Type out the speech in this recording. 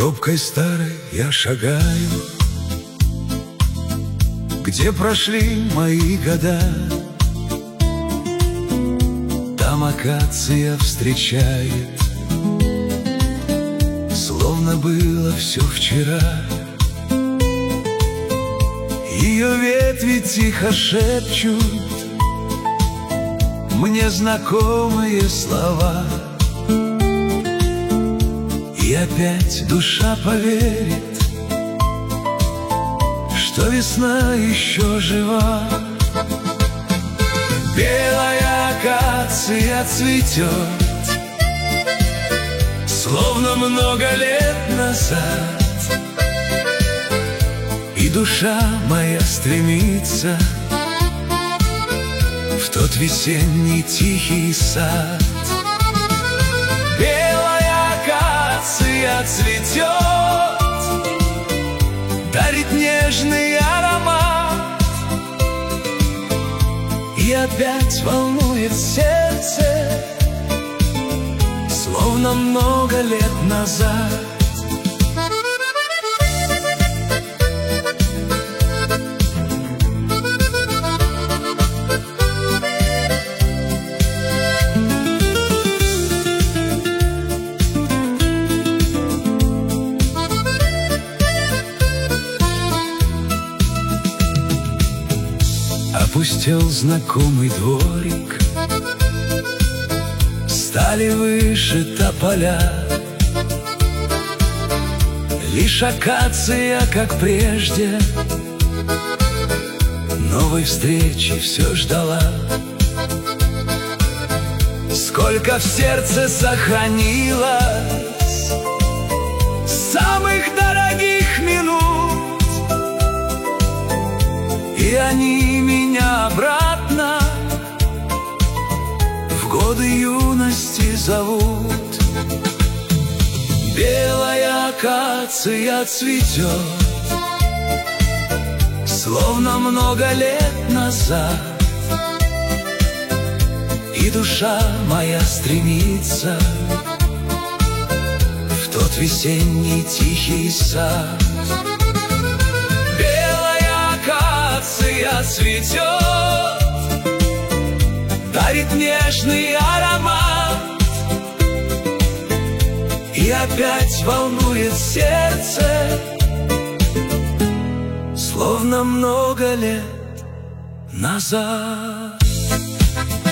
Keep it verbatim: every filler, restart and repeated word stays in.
Тропкой старой я шагаю, где прошли мои года. Там акация встречает, словно было все вчера. Ее ветви тихо шепчут мне знакомые слова. И опять душа поверит, что весна еще жива. Белая акация цветет, словно много лет назад. И душа моя стремится в тот весенний тихий сад. Белая акация цветет, дарит нежный аромат. И опять волнует сердце, словно много лет назад. Опустел знакомый дворик, стали выше тополя. Лишь акация, как прежде, новой встречи все ждала. Сколько в сердце сохранилось самых дорогих минут, и они меня обратно в годы юности зовут. Белая акация цветет, словно много лет назад. И душа моя стремится в тот весенний тихий сад. Акация цветет, дарит нежный аромат. И опять волнует сердце, словно много лет назад.